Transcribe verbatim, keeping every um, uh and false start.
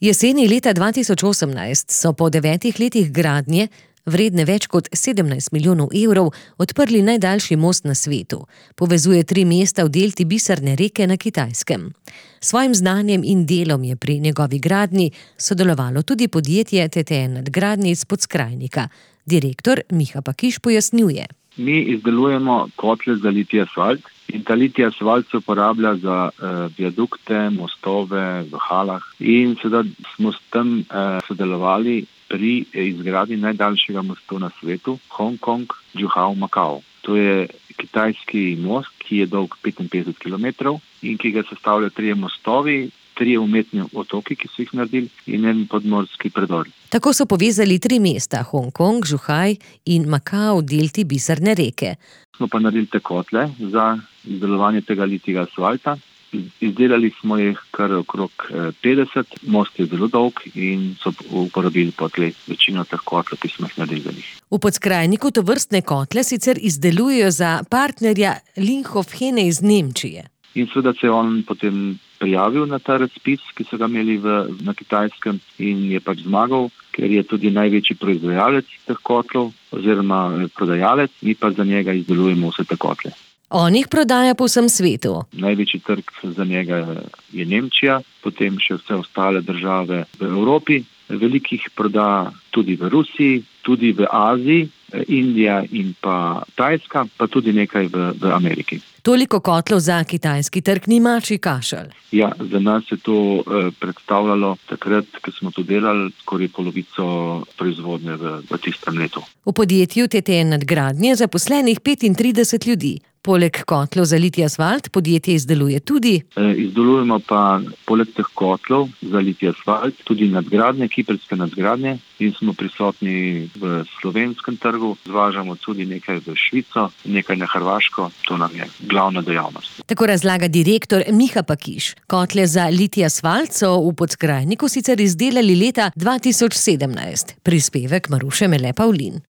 Jeseni leta dva tisoč osemnajst so po devetih letih gradnje, vredne več kot sedemnajst milijonov evrov, odprli najdaljši most na svetu. Povezuje tri mesta v delti Biserne reke na Kitajskem. S svojim znanjem in delom je pri njegovi gradnji sodelovalo tudi podjetje T T N Nadgradnje iz Podskrajnika. Direktor Miha Pakiš pojasnjuje. Mi izdelujemo kotle za litij asfalt in ta litij asfalt se uporablja za uh, viadukte, mostove v halah in sedaj smo s tem uh, sodelovali pri izgradnji najdaljšega mostu na svetu, Hong Kong-Zhuhai-Macao. To je kitajski most, ki je dolg petinpetdeset kilometrov in ki ga sestavljajo trije mostovi, trije umetni otoki, ki so jih naredili, in en podmorski predor. Tako so povezali tri mesta, Hong Kong, Zhuhai in Macao v delti Biserne reke. Smo pa naredili te kotle za izdelovanje tega litijega asfalta. Izdelali smo jih kar okrog petdeset, most je zelo dolg in so uporabili potlej večino teh kotlov, ki smo jih naredili. V Podskrajniku tovrstne kotle sicer izdelujejo za partnerja Linhof Hene iz Nemčije. In seveda se je on potem prijavil na ta razpis, ki so ga imeli v, na Kitajskem, in je pač zmagal, ker je tudi največji proizvajalec teh kotlov oziroma prodajalec, mi pa za njega izdelujemo vse te kotle. On jih prodaja po vsem svetu. Največji trg za njega je Nemčija, potem še vse ostale države v Evropi. Velikih proda tudi v Rusiji, tudi v Aziji, Indija in pa Tajska, pa tudi nekaj v, v Ameriki. Toliko kotlov za kitajski trg ni mačji kašelj. Ja, za nas je to eh, predstavljalo takrat, ko smo to delali, skoraj polovico proizvodnje v, v tistem letu. V podjetju T T N Nadgradnje zaposlenih petintrideset ljudi. Poleg kotlov za litij asfalt podjetje izdeluje tudi. E, izdelujemo pa poleg teh kotlov za litij asfalt tudi nadgradnje, kiprske nadgradnje, in smo prisotni v slovenskem trgu. Zvažamo tudi nekaj v Švico, nekaj na Hrvaško, to nam je glavna dejavnost. Tako razlaga direktor Miha Pakiš. Kotle za litij asfalt so v Podskrajniku sicer izdelali leta dva tisoč sedemnajst. Prispevek Maruše Mele Pavlin.